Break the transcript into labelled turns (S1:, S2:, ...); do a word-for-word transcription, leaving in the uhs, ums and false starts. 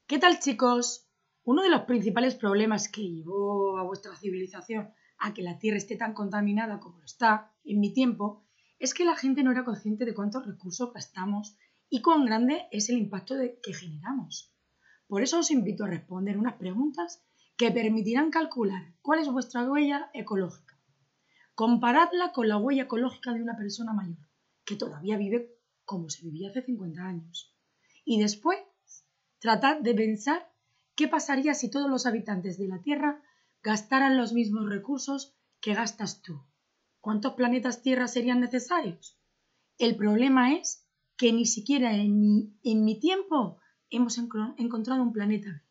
S1: ¿Qué tal, chicos? Uno de los principales problemas que llevó a vuestra civilización a que la Tierra esté tan contaminada como lo está en mi tiempo es que la gente no era consciente de cuántos recursos gastamos y cuán grande es el impacto de, que generamos. Por eso os invito a responder unas preguntas que permitirán calcular cuál es vuestra huella ecológica. Comparadla con la huella ecológica de una persona mayor, que todavía vive como se vivía hace cincuenta años. Y después, tratad de pensar qué pasaría si todos los habitantes de la Tierra gastaran los mismos recursos que gastas tú. ¿Cuántos planetas Tierra serían necesarios? El problema es que ni siquiera en mi, en mi tiempo hemos encontrado un planeta B.